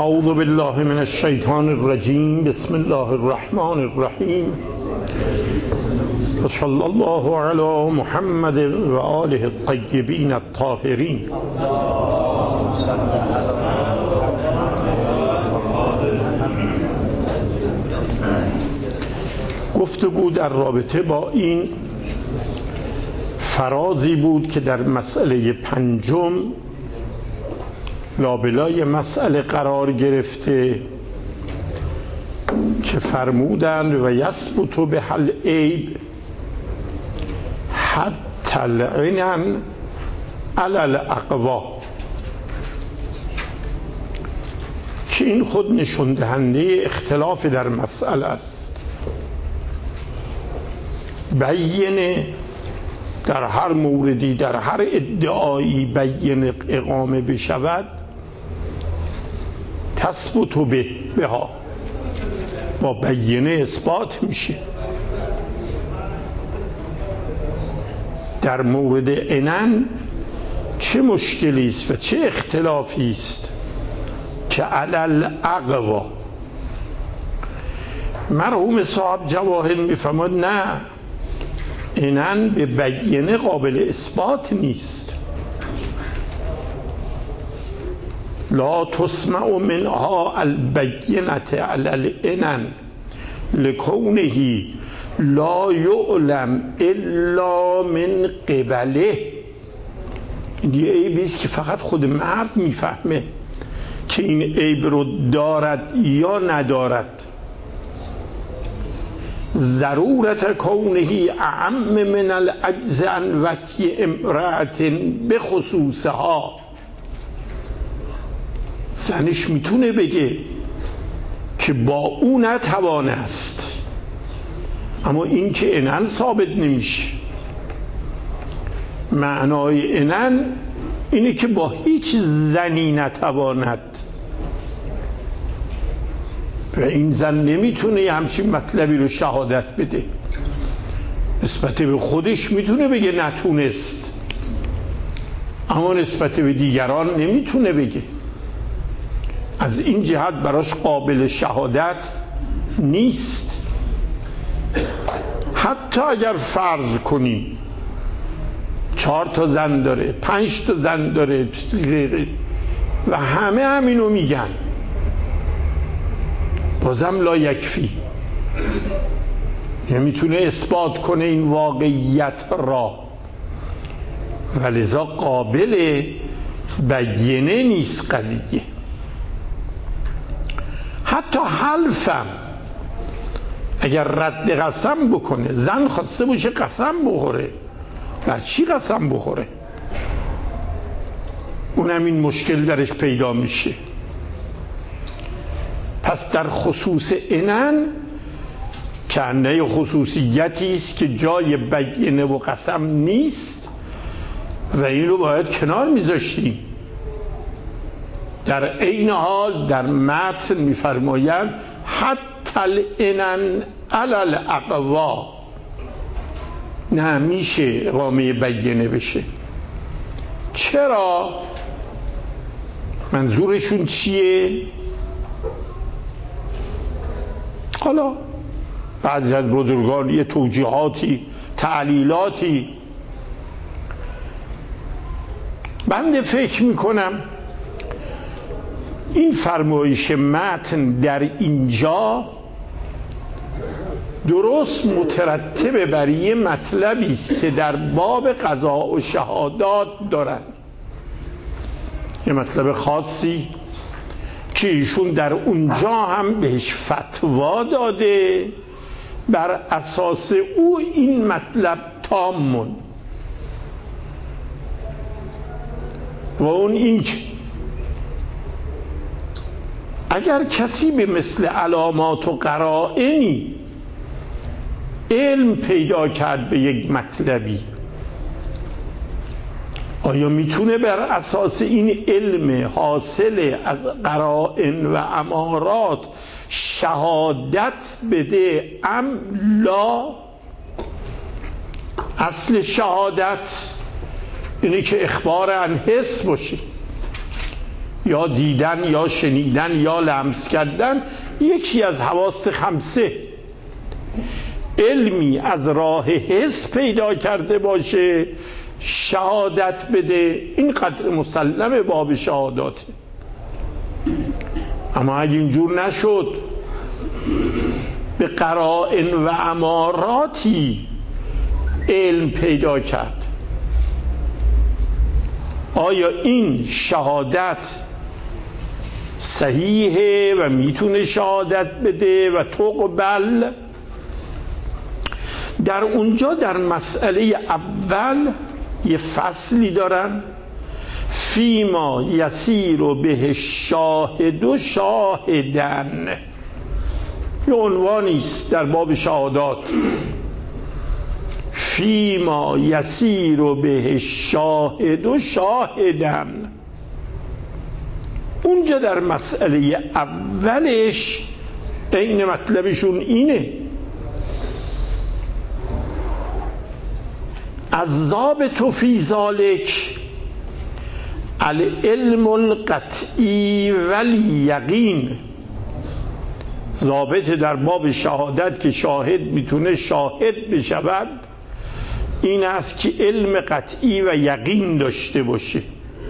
اعوذ بالله من الشیطان الرجیم. بسم الله الرحمن الرحیم. صلی الله علی محمد و آله الطیبین الطاهرین. گفتگو در رابطه با این فرازی بود که در مسئله پنجم لابلای مسئله قرار گرفته که فرمودند و یثبت به العیب حتی العنن علی الاقوا، که این خود نشون دهنده اختلاف در مسئله است. بیینه در هر موردی، در هر ادعایی بیینه اقامه بشود، تثبت بها، با بیینه اثبات میشه. در مورد عنن چه مشکلی است و چه اختلافی است که علی الاقوا. مرحوم صاحب جواهر میفرماد نه، عنن به بیینه قابل اثبات نیست. لا تسمع منها البینة علی العنن لکونه لا یعلم الا من قبله. این یه عیبی است که فقط خود مرد میفهمه که این عیب رو دارد یا ندارد. ضرورت کونه اعم من العجز عن وطی امرأة بخصوصها. زنش میتونه بگه که با او نتوانه است، اما این که عنن ثابت نمیشه. معنای عنن اینه که با هیچ زنی نتواند و این زن نمیتونه همچین مطلبی رو شهادت بده. نسبت به خودش میتونه بگه نتونست، اما نسبت به دیگران نمیتونه بگه. از این جهت براش قابل شهادت نیست. حتی اگر فرض کنیم 4 تا زن داره، 5 تا زن داره و همه همینو میگن، بازم لا یکفی، نمیتونه اثبات کنه این واقعیت را، ولذا قابل بیینه نیست قضیه. حتی حلفم اگر رد قسم بکنه، زن خواسته باشه قسم بخوره، بر چی قسم بخوره؟ اونم این مشکل درش پیدا میشه. پس در خصوص عنن کنده خصوصیتی است که جای بیینه و قسم نیست و این رو باید کنار میذاشتیم. در عین حال در متن میفرمایند حتی العنن علی الاقوا، نه میشه اقامه بیینه بشه. چرا؟ منظورشون چیه؟ حالا بعضی از بزرگان یه توجیهاتی، تعلیلاتی. بنده فکر میکنم این فرمایش متن در اینجا درست مترتب بر یه مطلبی است که در باب قضا و شهادات دارن، یه مطلب خاصی که ایشون در اونجا هم بهش فتوا داده. بر اساس او این مطلب تامون و اون این که اگر کسی به مثل علامات و قرائنی علم پیدا کرد به یک مطلبی، آیا میتونه بر اساس این علم حاصل از قرائن و امارات شهادت بده ام لا؟ اصل شهادت اینه که اخبار عن حس باشه. یا دیدن یا شنیدن یا لمس کردن یکی از حواس خمسه، علمی از راه حس پیدا کرده باشه شهادت بده، این قدر مسلم باب شهاداته. اما اگه اینجور نشد، به قرائن و اماراتی علم پیدا کرد، آیا این شهادت صحیحه و میتونه شهادت بده و تقبل؟ در اونجا در مسئله اول یه فصلی دارن، فیما یسیر به شاهد شاهدن، یه عنوانی است در باب شهادات، فیما یسیر به شاهد شاهدن. اونجا در مسئله اولش این مطلبشون اینه، الضابط فی ذلک العلم القطعی والیقین. ضابط در باب شهادت که شاهد میتونه شاهد بشود این است که علم قطعی و یقین داشته باشه.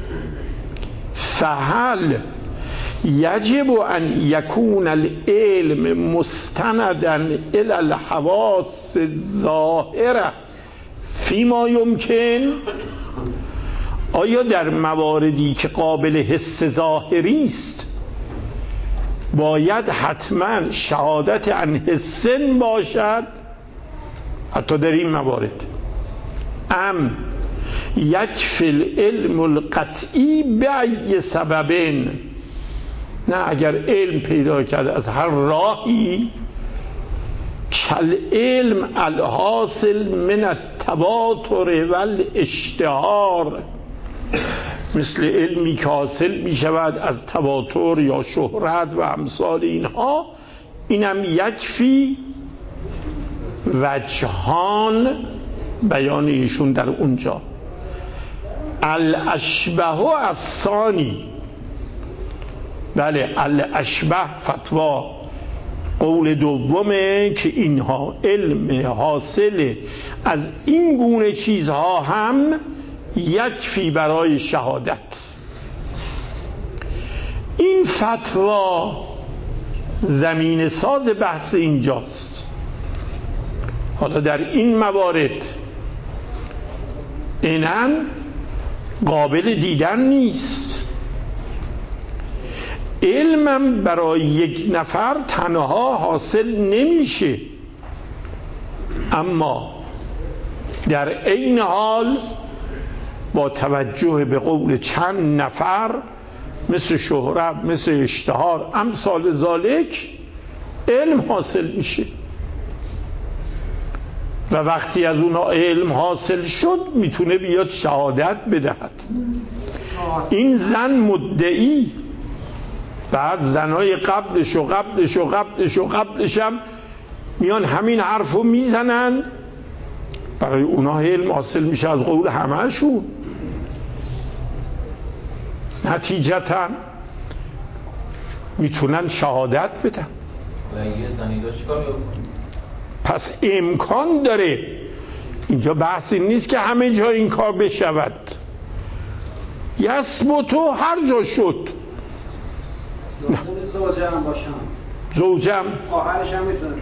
فهل یجب ان یکون العلم مستندا الی الحواس الظاهره فیما یمکن؟ آیا در مواردی که قابل حس ظاهری است باید حتما شهادت عن حسن باشد؟ حتی در این موارد ام یکفی العلم القطعی بأی سبب؟ نه، اگر علم پیدا کرده از هر راهی، کل علم الحاصل من التواتر والاشتهار، مثل علمی که حاصل می شود از تواتر یا شهرت و امثال اینها، اینم یکفی. وجهان بیان ایشون در اونجا، الاشبه الثانی، بله الاشبه فتوا قول دومه که اینها علم حاصل از این گونه چیزها هم یکفی برای شهادت. این فتوا زمین ساز بحث اینجاست. حالا در این موارد اینن قابل دیدن نیست. علمم برای یک نفر تنها حاصل نمیشه، اما در این حال با توجه به قول چند نفر مثل شهرت، مثل اشتهار، امثال ذالک علم حاصل میشه و وقتی از اونا علم حاصل شد میتونه بیاد شهادت بدهد. این زن مدعی، بعد زنای قبلش و قبلش و قبلش و قبلش هم میان همین حرفو میزنند، برای اونا علم حاصل میشه از قول همهشون. نتیجتا میتونن شهادت بدن. پس امکان داره، اینجا بحثی نیست که همه جا این کار بشود، یثبتو هر جا شد. زوجه هم باشم، زوجم آخرش هم میتونه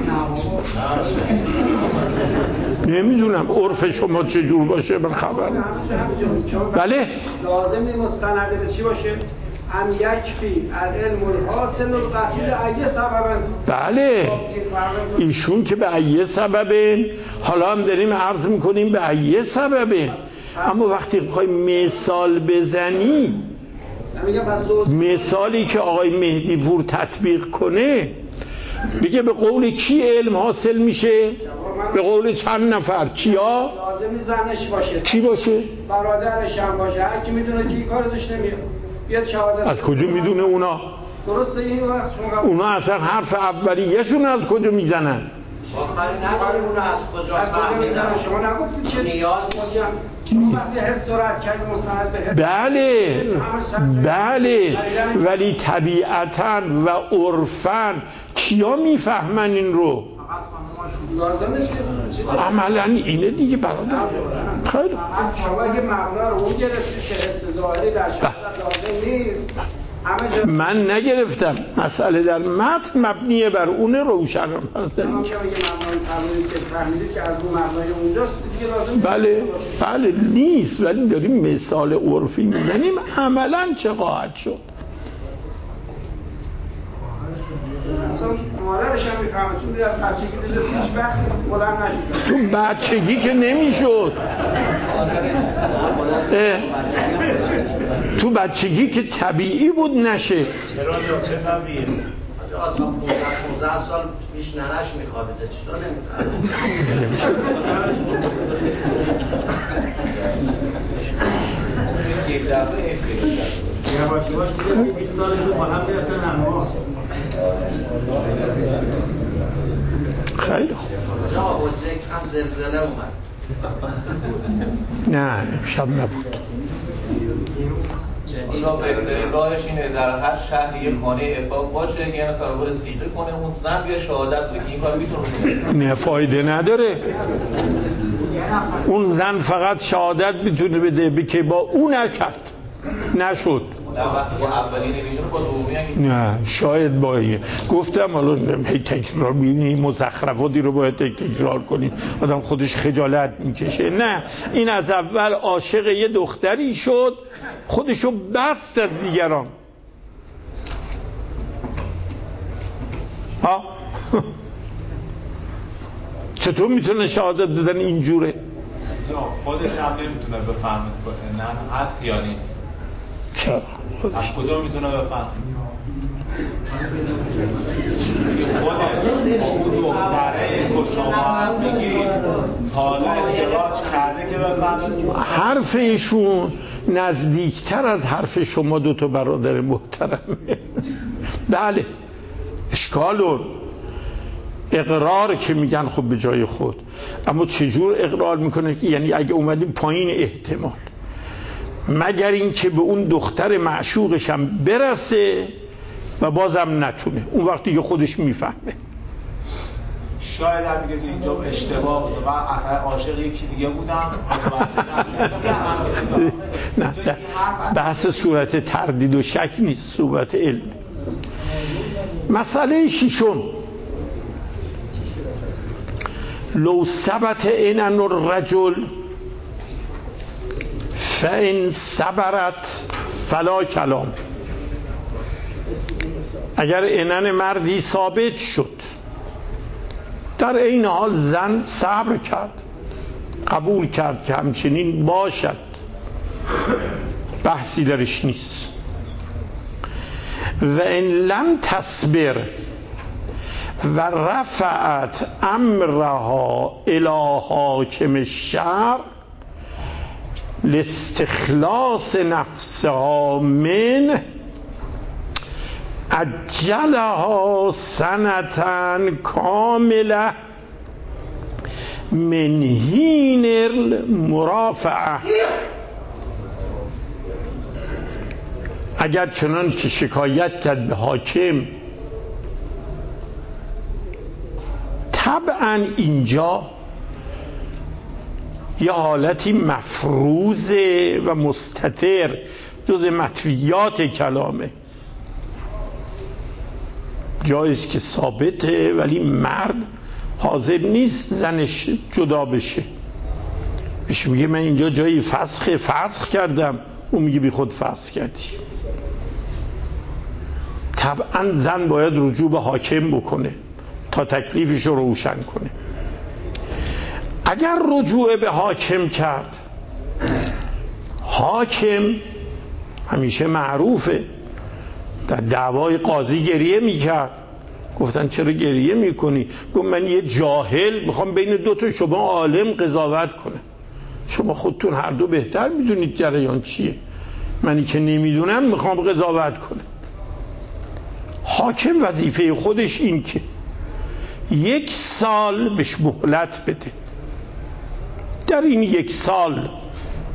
نمیدونم عرف شما چجور باشه، من خبر بله لازم نیست مستند به چی باشه؟ هم یکفی العلم الحاصل القطعی لأی سبب. بله ایشون که به ای سببه، حالا هم داریم عرض میکنیم به ای سببه، اما وقتی خواهی مثال بزنی، مثالی که آقای مهدی پور تطبیق کنه، بگه به قول کی علم حاصل میشه؟ به قول چند نفر. کیا؟ لازمی زنش باشه. کی باشه؟ برادرش هم باشه. هر کی میدونه که کارش نمیاد بیاد شهادت. از کجا میدونه اونا؟ درسته این وقت اونا اصلا حرف اولیه‌شون از کجا میزنن؟ آخری نداره اون از کجا میزنن. شما نگفتید که نیاز چون وقتی حس رد کرد مستند به حس، بله ولی طبیعتاً و عرفاً کیا میفهمن این رو؟ لازم نیست که عملاً اینه دیگه برادر. خیلی شما اگه مبنا رو اون گرفتی که حس ظاهری در شهادت لازم نیست، من نگرفتم، مسئله در متن مبنیه بر اون روشن هست. بله نیست، ولی داریم مثال عرفی میزنیم عملا چه خواهد شد. مادرش هم میفهمه چون در بچگی دیده هیچ وقت بلند نشد. تو بچگی که نمیشد، تو بچگی که طبیعی بود نشه. چرا چه طبیعیه؟ تا 15 سال پیش ننش میخوابیده چطور نمیخوابیده؟ یک دفعه این خیلی یواش یواش میگه 20 سالش بود با هم گرفتن نماز. خیلی خوب. جا با چک هم زلزله اومد. نه شب نبود. اینا بهترین راهش اینه در هر شهر یه خانه عفاف باشه، یه نفر بره سیغه کنه، اون زن بیا شهادت بده که این کارو میتونه. نه فایده نداره. اون زن فقط شهادت میتونه بده که با اون نکرد نشد. نه شاید با این گفتم حالا هی تکرار ببینیم مزخرفاتی رو باید تکرار کنیم آدم خودش خجالت میکشه. نه این از اول عاشق یه دختری شد خودشو بست از دیگران. ها چطور میتونه شهادت بدن اینجوره؟ خودش هم نمیتونه بفهمه نه هست یا نیست. چرا؟ از کجا میتونه بفهم؟ خودش اون دختره که شما میگید حالا ازدواج کرده که بفهمه؟ حرف ایشون نزدیکتر از حرف شما دوتا برادر محترمه. بله اشکالون اقرار که میگن خب به جای خود، اما چجور اقرار میکنه که یعنی اگه اومدیم پایین احتمال مگر این که به اون دختر معشوقش هم برسه و بازم نتونه، اون وقتی که خودش میفهمه. شاید هم میگه اینجا اشتباه بوده من اصلا عاشق یکی دیگه بودم. نه بحث صورت تردید و شک نیست، صورت علم. مسئله ششم لو ثبت انن الرجل فإن صبرت فلا کلام. اگر انن مردی ثابت شد در این حال زن صبر کرد قبول کرد که همچنین باشد بحثی درش نیست. و ان لم تصبر و رفعت امرها الی حاکم الشرع لاستخلاص نفسها من اجلها سنة کامله من حین المرافعه. اگر چنان که شکایت کرد به حاکم، طبعا اینجا یه حالتی مفروضه و مستتر جز مطویات کلامه، جاییست که ثابته ولی مرد حاضر نیست زنش جدا بشه. بهش میگه من اینجا جایی فسخ کردم، اون میگه بی خود فسخ کردی. طبعا زن باید رجوع به حاکم بکنه تا تکلیفش رو روشن کنه. اگر رجوع به حاکم کرد، حاکم همیشه معروفه در دعوای قاضی گریه میکرد. گفتن چرا گریه میکنی؟ گفت من یه جاهل میخوام بین دوتا شما عالم قضاوت کنه، شما خودتون هر دو بهتر میدونید جریان چیه، منی که نمیدونم میخوام قضاوت کنه. حاکم وظیفه خودش این که 1 سال بهش مهلت بده، در این 1 سال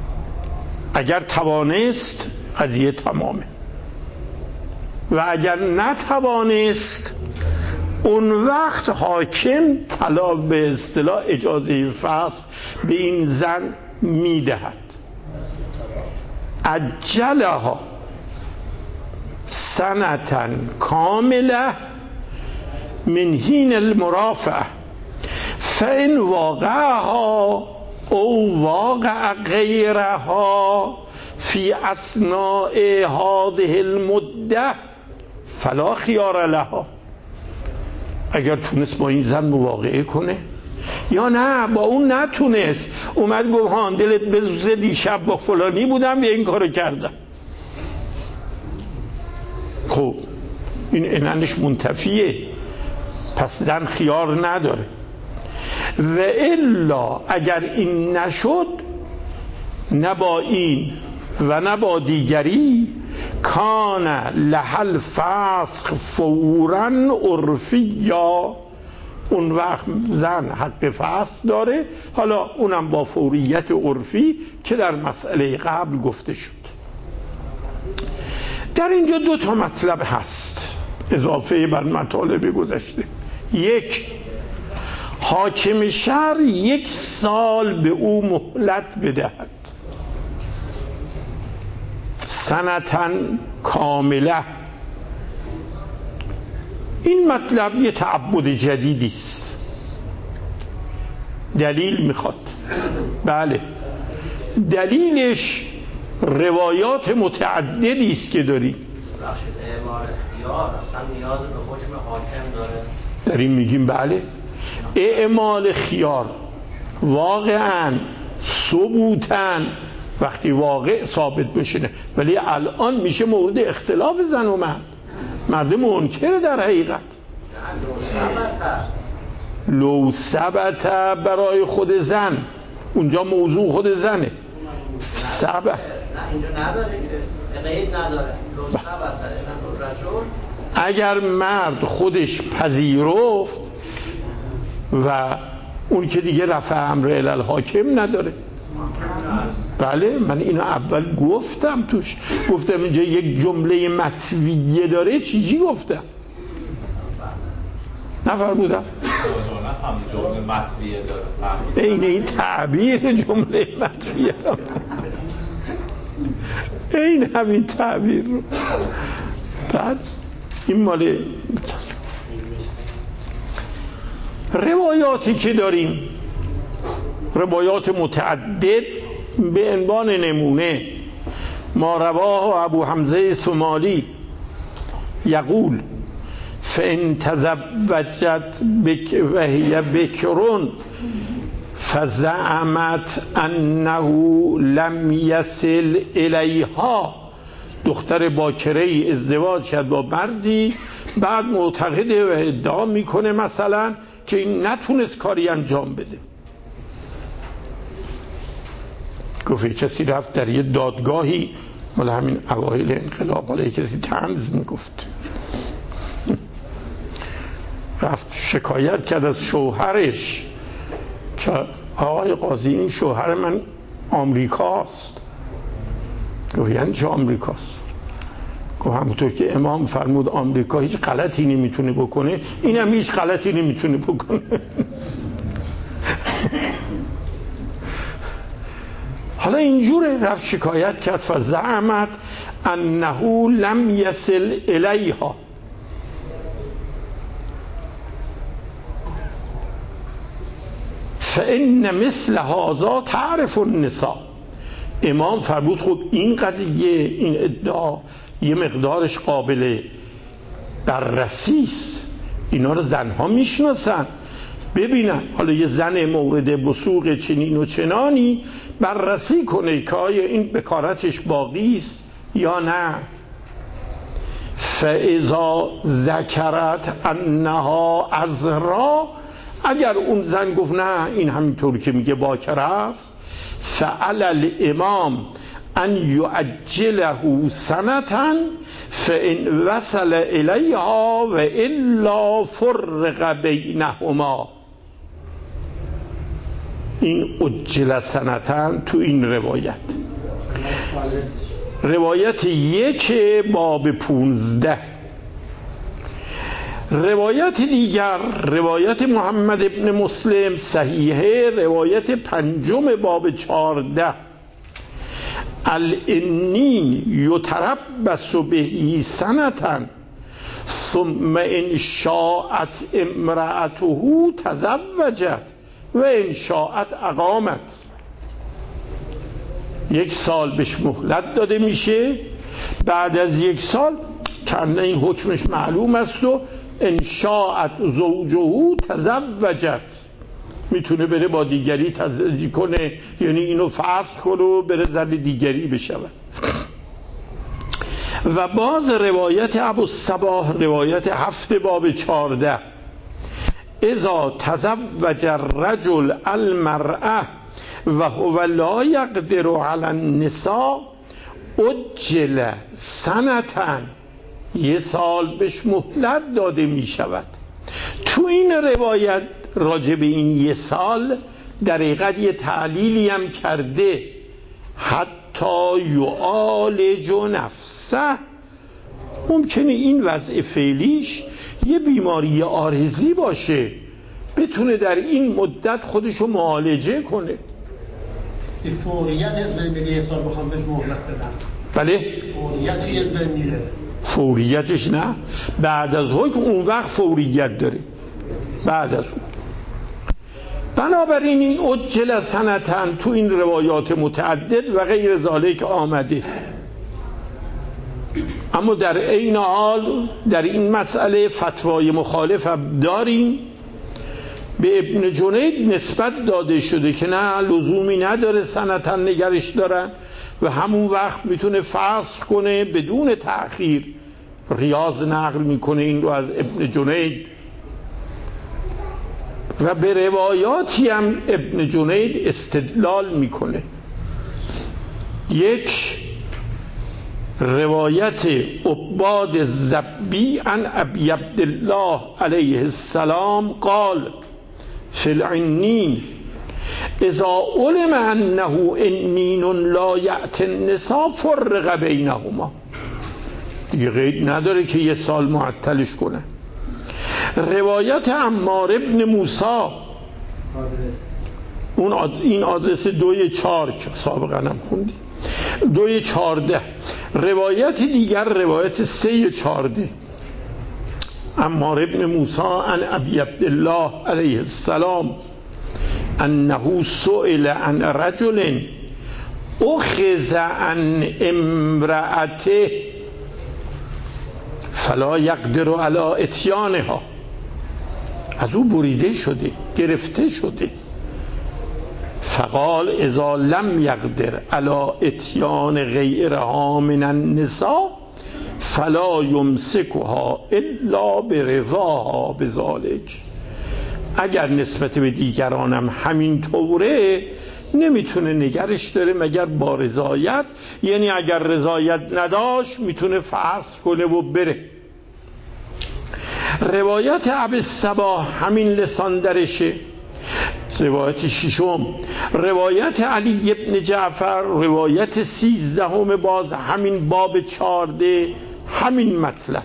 اگر توانست قضیه تمامه و اگر نتوانست اون وقت حاکم طلا به اصطلاح اجازه فسخ به این زن میدهد. عجلها سنتن کامله من حین المرافعه فإن واقعها او واقع غیرها فی اثناء هذه المده فلا خیار لها. اگر تونست با این زن مواقعه کنه یا نه با اون نتونست، اومد گفت ها دلت بسوزه دیشب با فلانی بودم و این کارو کردم، خب این اننش منتفیه، پس زن خیار نداره. و الا اگر این نشد، نه با این و نه با دیگری، کان لحل فسخ فوراً عرفی، یا اون وقت زن حق فسخ داره، حالا اونم با فوریت عرفی که در مسئله قبل گفته شد. در اینجا 2 مطلب هست اضافه بر مطالب گذشته. یک، حاکم شهر 1 سال به او مهلت بدهد، سنتن کامله. این مطلب یه تعبد جدیدی است، دلیل میخواد. بله، دلیلش روایات متعددی است که داریم. اعمال خیار اصلا نیاز به حکم حاکم داره؟ در این میگیم بله، اعمال خیار واقعا ثبوتن وقتی واقع ثابت بشه، ولی الان میشه مورد اختلاف زن و مرد. مرد منکره در حقیقت. لو ثبت برای خود زن، اونجا موضوع خود زنه. ثبت نه اینجا نداره که قید نداره. لو ثبت اگر مرد خودش پذیرفت و اون که دیگه رفع امر الی الحاکم نداره. بله، من اینو اول گفتم توش، گفتم اینجا یک جمله مطویه داره. چیزی گفتم؟ نفرمودم؟ جمله مطویه داره. این تعبیر جمله مطویه این همین تعبیر رو. بعد این مال روایاتی که داریم، روایات متعدد. به عنوان نمونه ما رواه ابو حمزه سمالی یقول فإن تزوجت وهي بکر فزعمت انه لم يصل الیها. دختر باکره ازدواج کرد با مردی، بعد معتقده و ادعا میکنه مثلا که این نتونست کاری انجام بده. گفت کسی رفت در یه دادگاهی مال همین اوایل انقلاب، حالا کسی طنز میگفت، رفت شکایت کرد از شوهرش که آقای قاضی این شوهر من آمریکاست. گفت یعنی چه آمریکاست؟ گفت همونطور که امام فرمود آمریکا هیچ غلطی نمیتونه بکنه، اینم هیچ غلطی نمیتونه بکنه. حالا اینجوره، رفت شکایت کرد فزعمت انه لم یصل الیها. فان مثل هذا تعرف النساء. امام فرمود خب این قضیه، این ادعا یه مقدارش قابل بررسی است، اینا رو زنها میشناسن، ببینن. حالا یه زن مورد بسوق چنین و چنانی بررسی کنه که آیا این بکارتش باقی است یا نه. فاذا ذکرت انها عذرا، اگر اون زن گفت نه این همینطور که میگه باکره است، فعل الامام ان یعجله سنتا فان وصل الیها و الا فرق بینهما. این عجل سنتا تو این روایت روایت 1 باب 15. روایت دیگر روایت محمد ابن مسلم صحیحه، روایت 5 باب 14. الانین یتربص به سنة ثم ان شاءت امرأته تزوجت و ان شاءت اقامت. 1 سال بهش مهلت داده میشه، بعد از 1 سال کنه این حکمش معلوم است و ان شاءت زوجه تزوجت، میتونه بره با دیگری تزویج کنه، یعنی اینو فسخ کنه و بره زن دیگری بشود. و باز روایت ابوالصباح روایت 7 باب 14. اذا تزوج الرجل المرأة و هو لا یقدر علی النساء اجل سنة، 1 سال بهش مهلت داده می شود. تو این روایت راجع به این 1 سال در حقیقت یه تعلیلی هم کرده، حتی یعالج نفسه. ممکنه این وضع فعلیش یه بیماری عارضی باشه، بتونه در این مدت خودشو معالجه کنه. فوریت حزب ملی 1 سال بخوام بهش مهلت بدم. بله فوریت حزب ملی، فوریتش نه، بعد از حکم اون وقت فوریت داره، بعد از اون. بنابراین این اجل سنتن تو این روایات متعدد و غیر ذالک آمده. اما در عین حال در این مسئله فتوای مخالف هم داریم. به ابن جنید نسبت داده شده که نه، لزومی نداره سنتن نگرش دارن و همون وقت میتونه فسخ کنه بدون تأخیر. ریاض نقل میکنه این رو از ابن جنید و به روایاتی هم ابن جنید استدلال میکنه. 1 روایت عباد الضبی عن ابی عبدالله علیه السلام قال فی العنین اذا علم انه عنین لا یأتی النساء فرق بینهما. دیگه قید نداره که 1 سال معطلش کنه. روایت عمار ابن موسی، این آدرس 2-4 که سابقا هم خوندی، 2-14. روایت دیگر روایت 3-14. عمار ابن موسی عن ابی عبدالله علیه السلام انه سئل عن رجل اخذ عن امرأته فلا یقدر علی اتیانها، از او بریده شده، گرفته شده. فقال اذا لم یقدر علی اتیان غیرها من النساء فلا یمسکها الا برضاها بذلک. اگر نسبت به دیگرانم همین طوره نمیتونه نگرش داره مگر با رضایت، یعنی اگر رضایت نداشت میتونه فسخ کنه و بره. روایت ابوالصباح همین لسان درشه. روایت 6 روایت علی ابن جعفر روایت 13 باز همین باب 14 همین مطلب.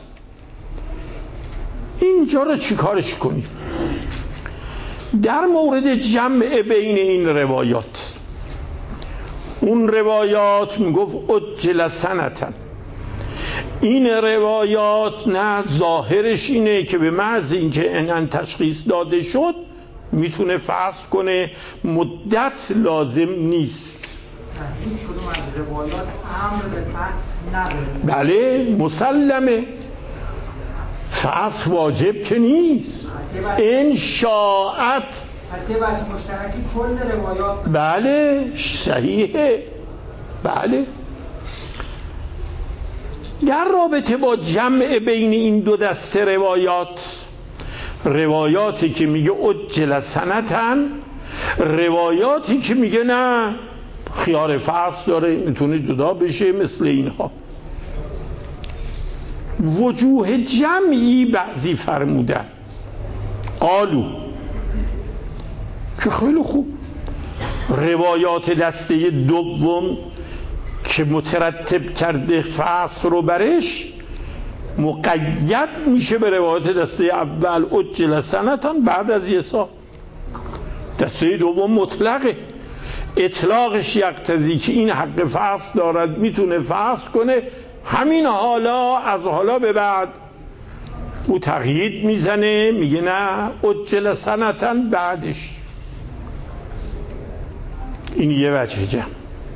اینجا رو چی کارش کنیم؟ در مورد جمع بین این روایات، اون روایات میگفت اجل سنتن، این روایات نه، ظاهرش اینه که به محض اینکه انن تشخیص داده شد میتونه فسخ کنه، مدت لازم نیست. هیچ کدوم از روایات امر به فسخ نداره. بله مسلمه، فسخ واجب که نیست. ان شاءت، پس یه بحث مشترکی کل روایات. بله صحیحه. بله در رابطه با جمع بین این 2 دسته روایاتی که میگه اجل سنتن، روایاتی که میگه نه خیار فصل داره میتونه جدا بشه، مثل اینها. وجوه جمعی بعضی فرمودن قالو که خیلی خوب، روایات دسته دوم که مترتب کرده فسخ رو برش مقید میشه به روایت دسته اول عجل سنتان بعد از یه سال. دسته دوم مطلقه، اطلاقش یقتضی که این حق فسخ دارد، میتونه فسخ کنه همین حالا، از حالا به بعد. او تقیید میزنه میگه نه عجل سنتن بعدش. این یه وجه جمع.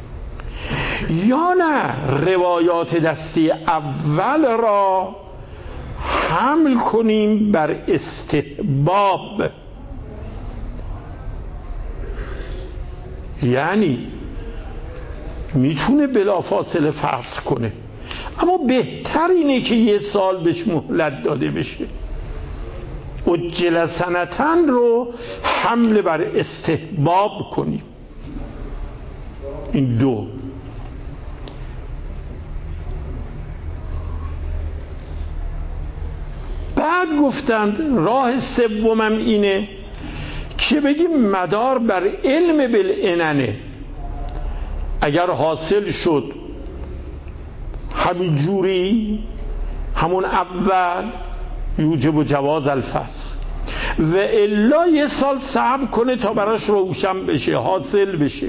یا نه روایات دسته اول را حمل کنیم بر استحباب، یعنی میتونه بلافاصله فسخ کنه، اما بهتر اینه که یه سال بهش مهلت داده بشه. عجل سنتن رو حمل بر استحباب کنیم. این دو. بعد گفتند راه سومم اینه که بگیم مدار بر علم بالعننه. اگر حاصل شد همین جوری همون اول یوجب و جواز الفسخ، و الا یه سال صبر کنه تا براش روشن بشه، حاصل بشه.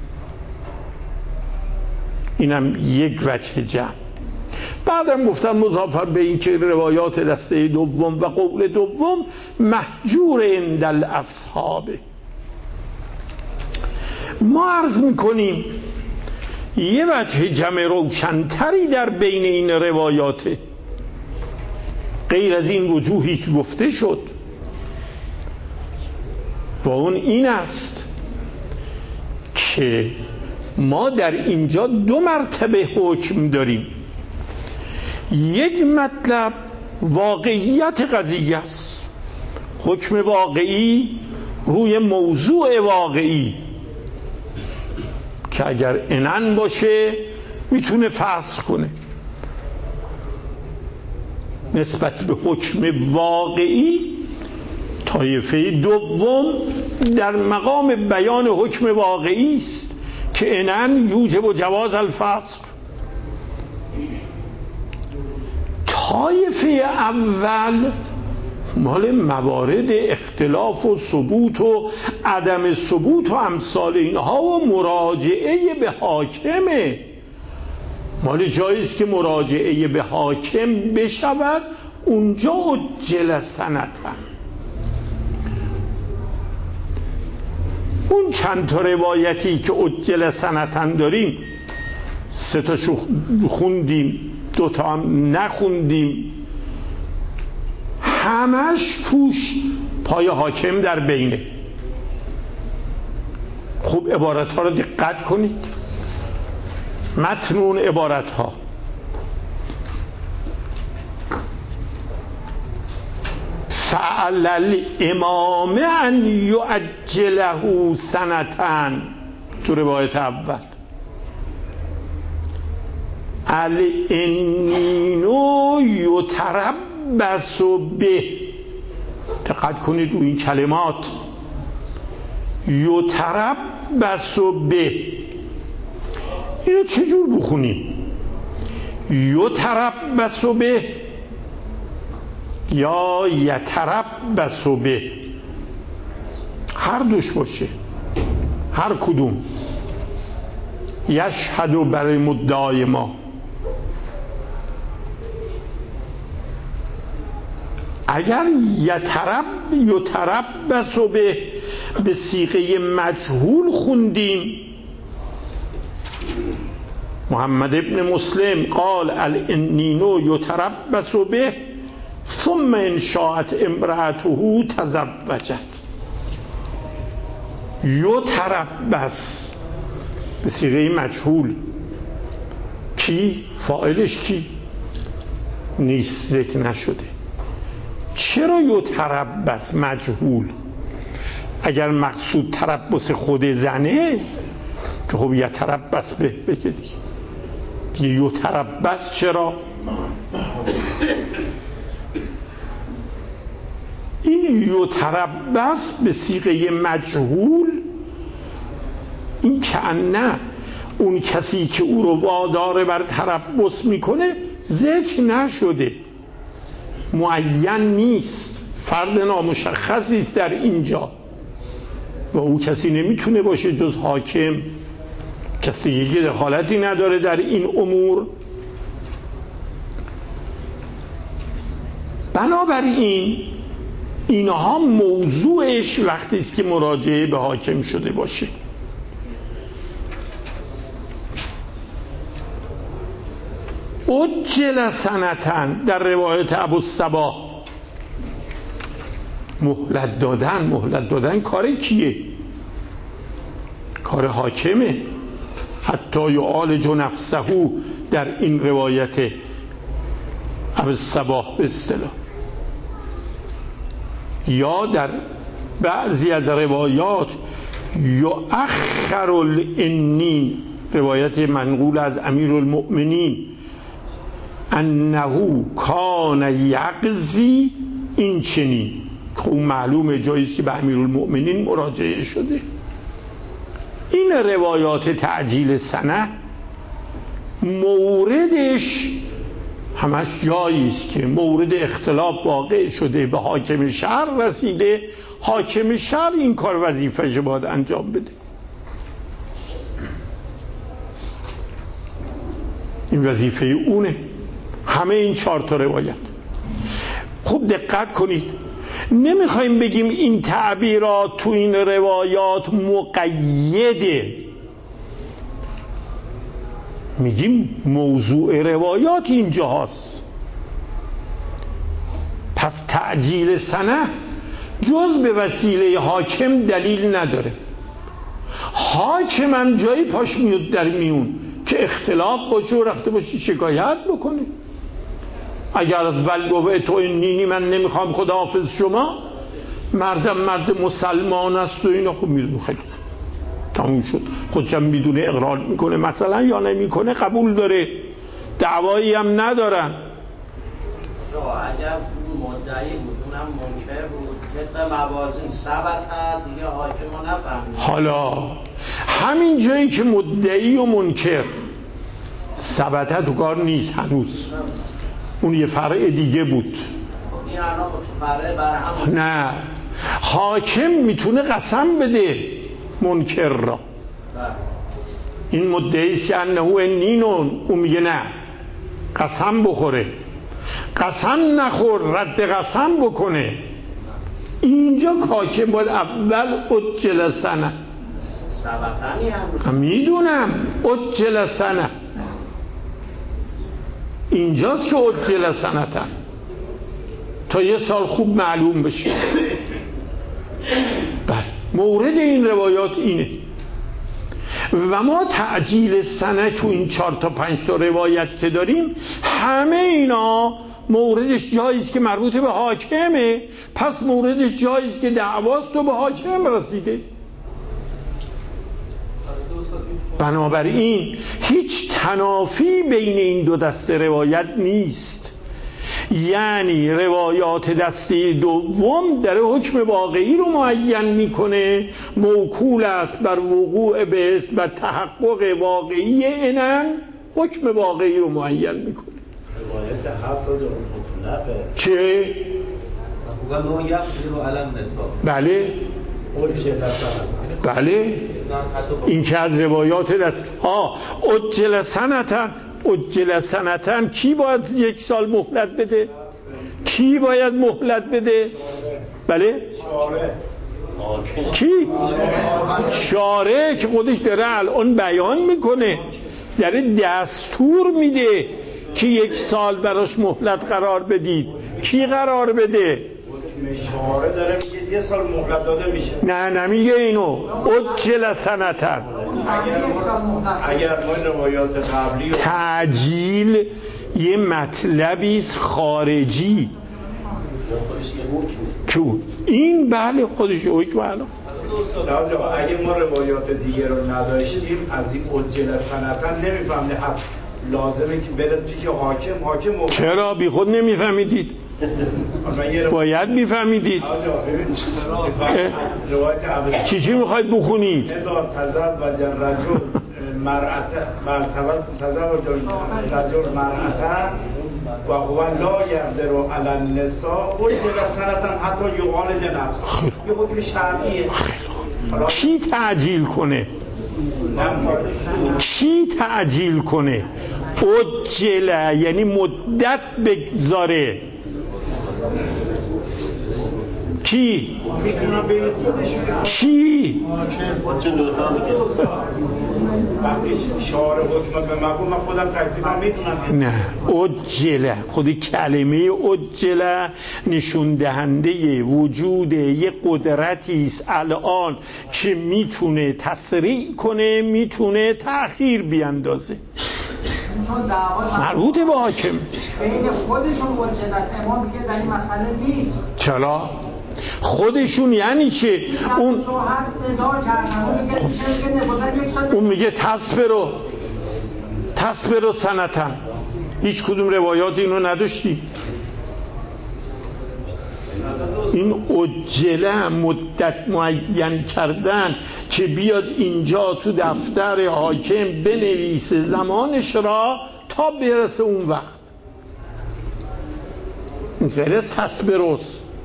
اینم یک وجه جمع. بعدم گفتن مضافر به این که روایات دسته دوم و قول دوم محجور عند الاصحاب. ما عرض میکنیم یه وجه جمع روشنتری در بین این روایاته، غیر از این وجوهی که گفته شد، و اون این است که ما در اینجا دو مرتبه حکم داریم. یک مطلب واقعیت قضیه است، حکم واقعی روی موضوع واقعی که اگر عنن باشه میتونه فسخ کنه. نسبت به حکم واقعی طایفه دوم در مقام بیان حکم واقعی است که عنن یوجب و جواز الفسخ. طایفه اول مال موارد اختلاف و ثبوت و عدم ثبوت و امثال اینها و مراجعه به حاکمه. مال جاییست که مراجعه به حاکم بشود، اونجا عجل سنتن. اون چند تا روایتی که عجل سنتن داریم، 3 تاشو خوندیم، 2 تا هم نخوندیم، همش توش پای حاکم در بینه. خوب عبارت ها رو دقت کنید، متن اون عبارت ها. فعل الامام ان یعجله سنتن تو روایت اول، الانینو یتربص به. دقت کنید روی این کلمات، یتربص به. اینو چجور بخونیم؟ یتربص به یا یتربص به، هر دوش باشه، هر کدوم. یشهد برای مدعای ما. اگر یتربص به صیغه مجهول خوندیم، محمد ابن مسلم قال الانینو یتربص به ثم ان شاءت امرأته تزوجت. یتربص به صیغه مجهول، کی؟ فاعلش کی؟ نیست، ذکر نشده. چرا یتربص مجهول؟ اگر مقصود تربص خود زنه که خب یتربص به بگه دیگه. یتربص چرا؟ این یتربص به صیغه مجهول، این که نه اون کسی که او رو وادار بر تربص میکنه ذکر نشده، معین نیست، فرد نامشخصی است در اینجا و او کسی نمیتونه باشه جز حاکم، کسی دیگه دخالتی نداره در این امور. بنابراین اینها موضوعش وقتی است که مراجعه به حاکم شده باشه. اجل سنتن در روایت ابوالصباح، مهلت دادن کار کیه؟ کار حاکمه. حتی یعالج نفسه در این روایت ابوالصباح به اصطلاح، یا در بعضی از روایات یؤخر الانین، روایت منقول از امیرالمؤمنین، انه کان یقضی این چنین، خب معلومه جاییست که به امیرالمؤمنین مراجعه شده. این روایات تعجیل سنه موردش همش جاییست که مورد اختلاف واقع شده، به حاکم شهر رسیده، حاکم شهر این کار وظیفه‌اش باید انجام بده. این وظیفه اونه. همه این 4 تا روایت. خوب دقت کنید، نمیخوایم بگیم این تعبیرات تو این روایات مقیده، میگیم موضوع روایات اینجا هست. پس تعجیل سنه جز به وسیله حاکم دلیل نداره. حاکم هم جایی پاش میاد در میون که اختلاف باشه و رفته باشه شکایت بکنه. اگر ولگوه تو اینی من نمیخوام خداحافظ شما، مردم مرد مسلمان است و اینا، خب میدونه خیلی تموم شد. خودشم میدونه اقرار میکنه مثلا یا نمیکنه، قبول داره، دعوایی هم ندارن. اگر مدعی بود اونم منکر بود، طبق موازین ثبت دیگه حاکم نفهمید. حالا همین جایی که مدعی و منکر ثبت تو کار نیست هنوز، اون یه فرع دیگه بود. نه، حاکم میتونه قسم بده منکر را. این مدعیست که انه انینون، اون میگه نه، قسم بخوره. قسم نخور، رد قسم بکنه. اینجا حاکم باید اول اجل سنه، میدونم اجل سنه، اینجاست که اجل سنتن، تا 1 سال خوب معلوم بشه. بله، مورد این روایات اینه. و ما تعجیل سنه تو این 4 تا 5 تا روایت که داریم، همه اینا موردش جاییست که مربوط به حاکمه، پس موردش جاییست که دعواست و به حاکم رسیده. بنابراین هیچ تنافی بین این دو دسته روایت نیست. یعنی روایات دسته دوم در حکم واقعی رو معین میکنه، موکول است بر وقوع به و تحقق واقعی اینن، حکم واقعی رو معین میکنه. روایت 7 مطلقه چه؟ و ما یقدر علی النساء. بله بله، این که از روایات دست اجل سنتن کی باید 1 سال مهلت بده؟ کی باید مهلت بده؟ بله؟ کی؟ شارع که خودش داره الان بیان میکنه، داره دستور میده که 1 سال براش مهلت قرار بدید. کی قرار بده؟ شارع داره میگه 1 سال مهلت داده میشه. نه نمیگه اینو. اجل سنتن. اگر ما روایات قبلی تعجیل یه مطلبیست خارجی که این بله خودش حکم الان. اگه ما روایات دیگه رو نداشتیم از این اجل سنتن نمیفهمه لازمه که برد پیش حاکم چرا بی خود نمیفهمیدید؟ باید میفهمیدید. چی میخواید بخونید؟ هزار تزد و جرجون المرأة تزوج الرجل مرأة و هو لا يقدر على النساء وجد سنة حتی یعالج نفسه. یه حکم شرعیه. چی تعجیل کنه؟ چی تعجیل کنه؟ عجله یعنی مدت بگذاره. کی؟ کی؟ وقتی شعار حکم به مقبول من خودم تکلیفم میدونم. نه عجله، خود کلمه عجله نشون دهنده وجود یک قدرتی است الان که میتونه تسریع کنه، میتونه تأخیر بیاندازه. مربوط به حاکم بین خودشون عجلت امام میگه در این مسئله نیست. چرا؟ خودشون یعنی چه؟ اون میگه تصبر و سنتن. هیچ کدوم روایات اینو نداشتی. این عجله مدت معین کردن که بیاد اینجا تو دفتر حاکم بنویسه زمانش را تا برسه اون وقت. این غیر تصبروس.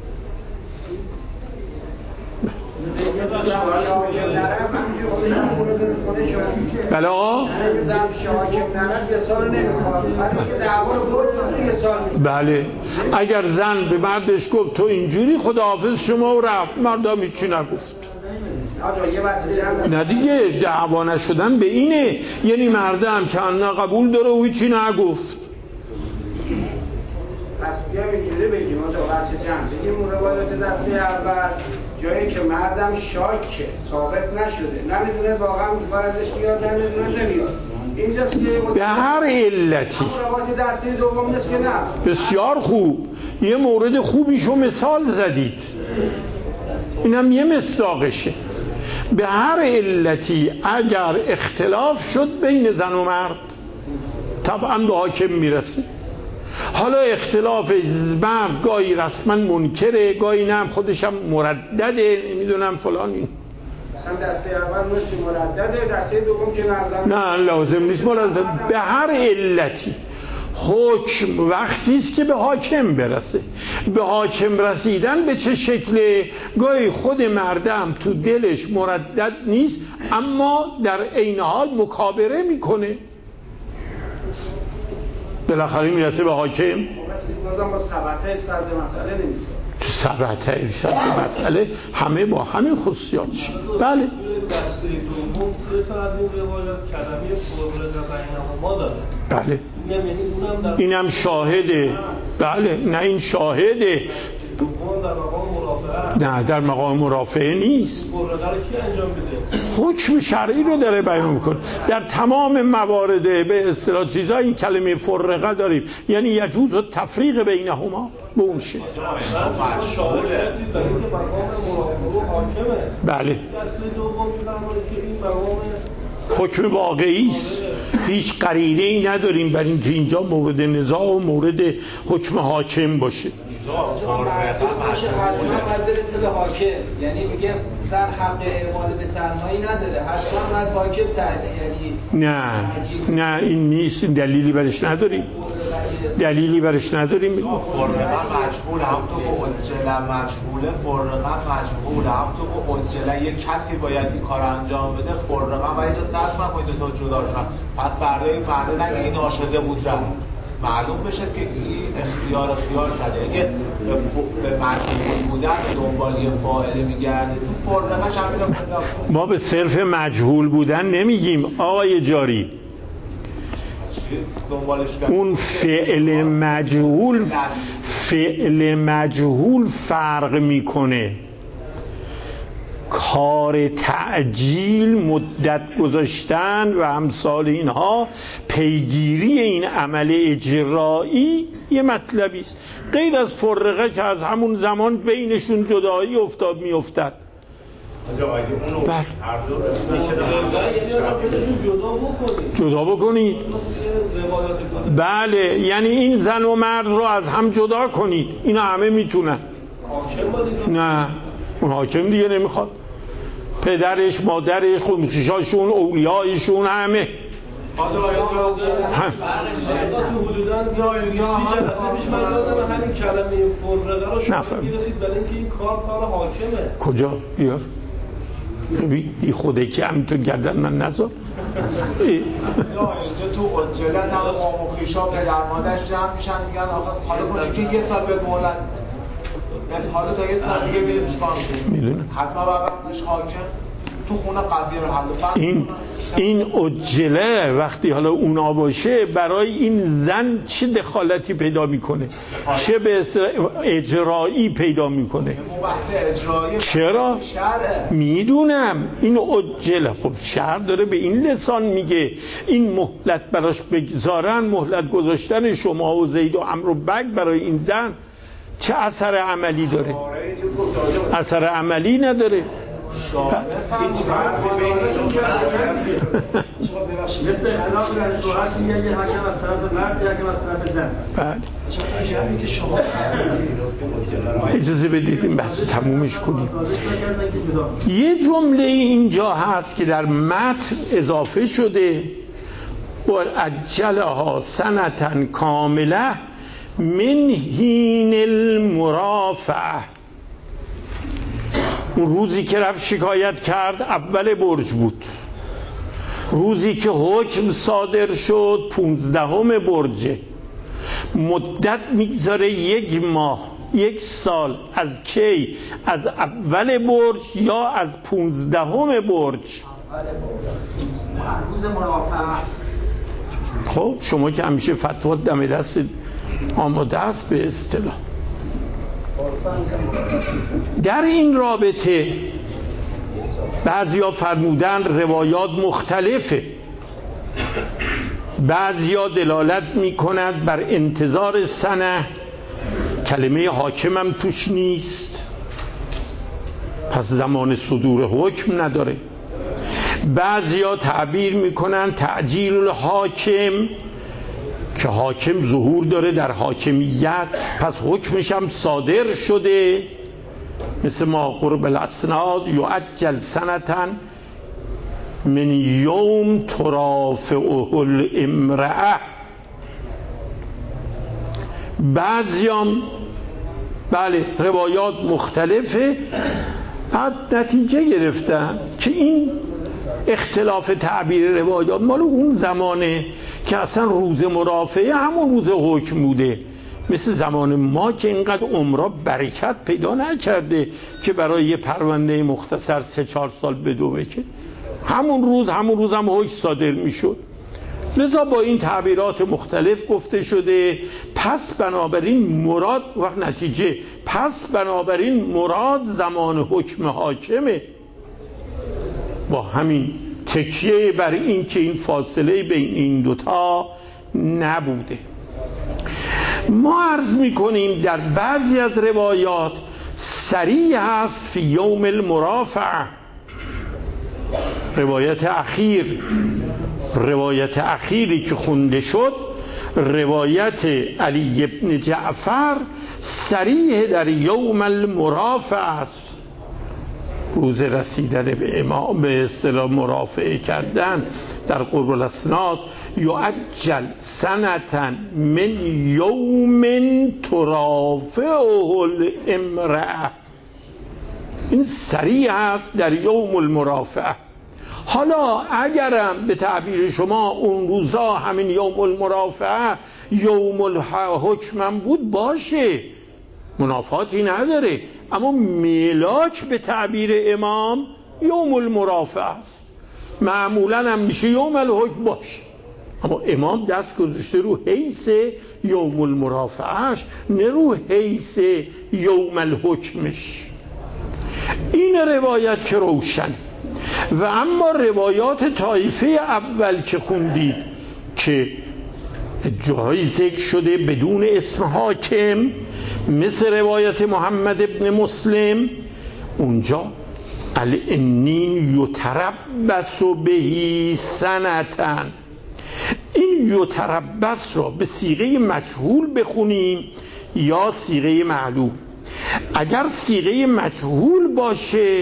بله بله اگر زن به مردش گفت تو اینجوری خداحافظ شما و رفت، مردم هیچی نگفت. نه دیگه دعوا نشدن به اینه، یعنی مردم که انا قبول داره و هیچی نگفت. پس بیایم اینجوری بگیم آجا بچه جمع بگیم روایات دسته اول جایی که مردم شاکه ثابت نشده، نمیدونه واقعا فرضش بیاد، نمیدونه نمیاد، اینجاست که به هر علتی روایات دسته دوم نیست که نه. بسیار خوب، یه مورد خوبیشو مثال زدید، اینم یه مصداقشه. به هر علتی اگر اختلاف شد بین زن و مرد طبعا به حاکم میرسه. حالا اختلاف مرد گاهی رسما منکره، گاهی نه خودش هم مردده، نمیدونم فلان. این مثلا دسته اول مشت مردده، دسته دوم که نظر نه لازم نیست مردد. به هر علتی حکم وقتی است که به حاکم برسه. به حاکم رسیدن به چه شکله؟ گاهی خود مردم تو دلش مردد نیست اما در عین حال مکابره میکنه، بالاخره میرسه به حاکم. بازم با ثبت‌های صد مسئله نمیشه. ثبت‌های صد مسئله همه با همین خصوصیات شد. بله. دسته دوم سه تا از این روایات کلمه فرق بینهما داره. بله. اینم شاهده. بله. نه این شاهده. در مقام مرافعه. نه در مقام مرافعه نیست. فرقه رو کی انجام بده؟ حکم شرعی رو داره بیان میکنه. در تمام موارد به اصطلاح چیزا این کلمه فرقه داریم، یعنی یجوز و تفریق بینهما به اون شکل. بله. حکم واقعی است، هیچ قرینه‌ای نداریم برای اینکه اینجا مورد نزاع و مورد حکم حاکم باشه. حتما باید برسه به حاکم، یعنی میگه زن حق اعمال به تنهایی نداره، حتما باید حاکم یعنی نه این نیست، این دلیلی برش نداریم. دلیلی برش نداریم. فرقه مجهول هم تو با عجله مجهوله، فرقه مجهول هم تو با عجله یک کسی باید این کار انجام بده، فرقه و اجازه قسم هم باید تو جدا شد. پس فردا این مرده نگه این ناشده بود رفت، معلوم بشه که این اختیار خیال کرده. اگه به مجهول بودن دنبال یه فاعله میگرده تو فرقهش همین رو پیدا. ما به صرف مجهول بودن نمیگیم آقای جاری، اون فعل مجهول فرق میکنه. کار تعجیل، مدت گذاشتن و امثال اینها، پیگیری این عمل اجرایی یه مطلبی است، غیر از فرقه که از همون زمان بینشون جدایی میافتد. جدا بکنید. بله، یعنی این زن و مرد رو از هم جدا کنید، اینا همه میتونن. نه اون حاکم دیگه نمیخواد. پدرش، مادرش، خونخیشاشون، اولیایشون، همه. حالا تو حدوداً 30 جلسه پیش من یادم همین کلمه فرقه رو شما می‌رسید برای اینکه این کار حاکمه. کجا؟ بیار ببین این خوده که همینطور گردن من نذار. اینجا تو عجلت هم قوم و خویشا پدر مادرش جمع میشن میگن آخه حالا کنیم که یه سال به مهلت حالا تا یه سال دیگه میریم چیکار میدونم حتما وقتش حاکم تو خونه قضیه رو حل این عجله وقتی حالا اونا باشه برای این زن چه دخالتی پیدا میکنه، چه به اجرایی پیدا میکنه. چرا؟ میدونم این عجله. خب شرع داره به این لسان میگه این مهلت براش بگذارن، مهلت گذاشتن شما و زید و عمرو و بگ برای این زن چه اثر عملی داره؟ اثر عملی نداره. هیچ فرقی بینشون مثل اختلاف در شوهر که یه حکم از طرف مرد، یه حکم از طرف زن. بله. اجازه بدید این بحث رو تمومش کنیم. یه جمله اینجا هست که در متن اضافه شده و اجلها سنتن کامله من حین المرافعه. اون روزی که رفت شکایت کرد اول برج بود، روزی که حکم صادر شد 15 برجه. مدت میگذاره 1 ماه 1 سال. از کی؟ از اول برج یا از 15 برج؟ روز مرافعه. خب شما که همیشه فتوا دم دست آماده است به اصطلاح. در این رابطه بعضیا فرمودن روایات مختلفه. بعضیا دلالت میکند بر انتظار سنه، کلمه حاکم هم توش نیست، پس زمان صدور حکم نداره. بعضیا تعبیر میکنن تعجیل الحاکم، که حاکم ظهور داره در حاکمیت، پس حکمش هم صادر شده، مثل ما قرب الاسناد یعجل سنتن من یوم ترافعه الامرأه. بعضیام بله روایات مختلفه، بعد نتیجه گرفتن که این اختلاف تعبیر روایات مال اون زمانه که اصلا روز مرافعه همون روز حکم بوده، مثل زمان ما که اینقدر عمرها برکت پیدا نکرده که برای یه پرونده مختصر 3-4 سال بدوه، که همون روز هم حکم صادر میشد. لذا با این تعبیرات مختلف گفته شده پس بنابراین مراد وقت نتیجه پس بنابراین مراد زمان حکم حاکمه. با همین تکیه بر این که این فاصله بین این دوتا نبوده. ما عرض میکنیم در بعضی از روایات صریح هست فی یوم المرافعه. روایت اخیری که خونده شد روایت علی ابن جعفر صریح در یوم المرافعه است، روز رسیدن به امام، به اصطلاح مرافعه کردن در قرب الاسناد. یعجل سنتن من یوم ترافعه الامرأه، این صریح است در یوم المرافعه. حالا اگرم به تعبیر شما اون روزا همین یوم المرافعه یوم الحکم بود باشه، منافاتی نداره، اما میلاک به تعبیر امام یوم المرافعه است. معمولا هم میشه یوم الحکم باشه، اما امام دست گذاشته رو حیث یوم المرافعهش، نه رو حیث یوم الحکمش. این روایت که روشن. و اما روایات طایفه اول که خوندید که جایی ذکر شده بدون اسم حاکم، مثل روایت محمد ابن مسلم، اونجا الانین یتربص بهی سنتن. این یتربص را به صیغه مجهول بخونیم یا صیغه معلوم. اگر صیغه مجهول باشه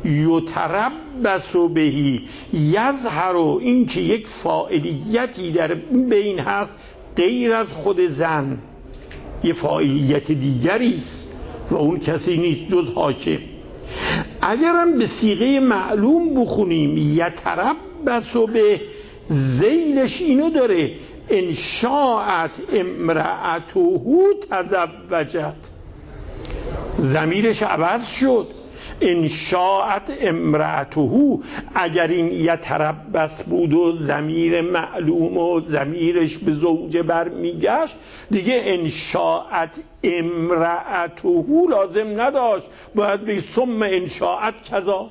یتربص بهی یظهر، این که یک فاعلیتی در بین هست غیر از خود زن، یه فاعلیت دیگری است و اون کسی نیست جز حاکم. اگرم به صیغه معلوم بخونیم یتربص به، ذیلش اینو داره ان شاءت امرأته تزوجت، ضمیرش عوض شد. ان شاءت امرأته، اگر این یتربص بود و ضمیر معلوم و ضمیرش به زوجه برمیگشت دیگه ان شاءت امرأته لازم نداشت، باید به ثم ان شاءت کذا.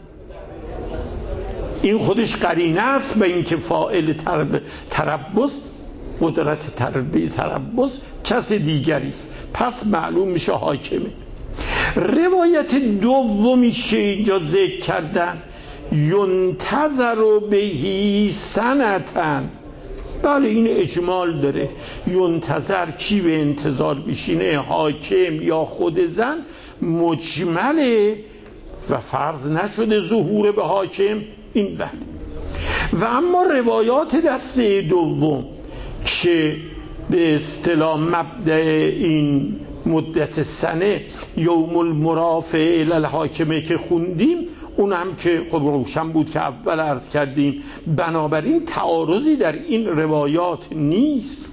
این خودش قرینه است به اینکه فاعل تربص، قدرت تربص کس دیگری است، پس معلوم میشه حاکمه. روایت دومی که اینجا ذکر کردن ینتظر بهی سنتن، بله این اجمال داره. ینتظر کی به انتظار بشینه، حاکم یا خود زن، مجمله و فرض نشده ظهور به حاکم، این بله. و اما روایات دسته دوم که به اصطلاح مبدأ این مدت سنه یوم المرافع الی الحاکمه که خوندیم، اون هم که خب روشن بود که اول عرض کردیم، بنابراین تعارضی در این روایات نیست.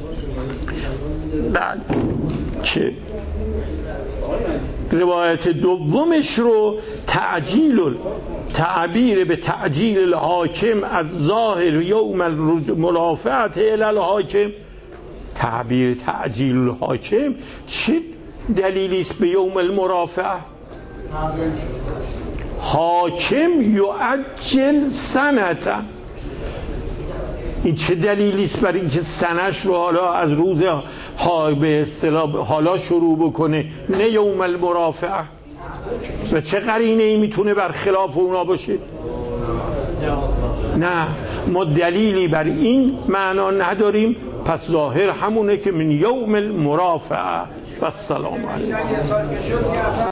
بعد که روایت دومش رو تعبیر به تعجیل الحاکم از ظاهر یوم المرافعه الی الحاکم، تعبیر تعجیل الحاکم چه دلیلی است به یوم المرافعه؟ حاکم یعجل سنته، این چه دلیلی است برای اینکه سنش رو حالا از روز به اصطلاح حالا شروع بکنه نه یوم المرافعه؟ و چه قرینه ای میتونه برخلاف اونا باشه؟ نه، ما دلیلی بر این معنا نداریم، پس ظاهر همونه که من یوم المرافعه و السلام علیکم.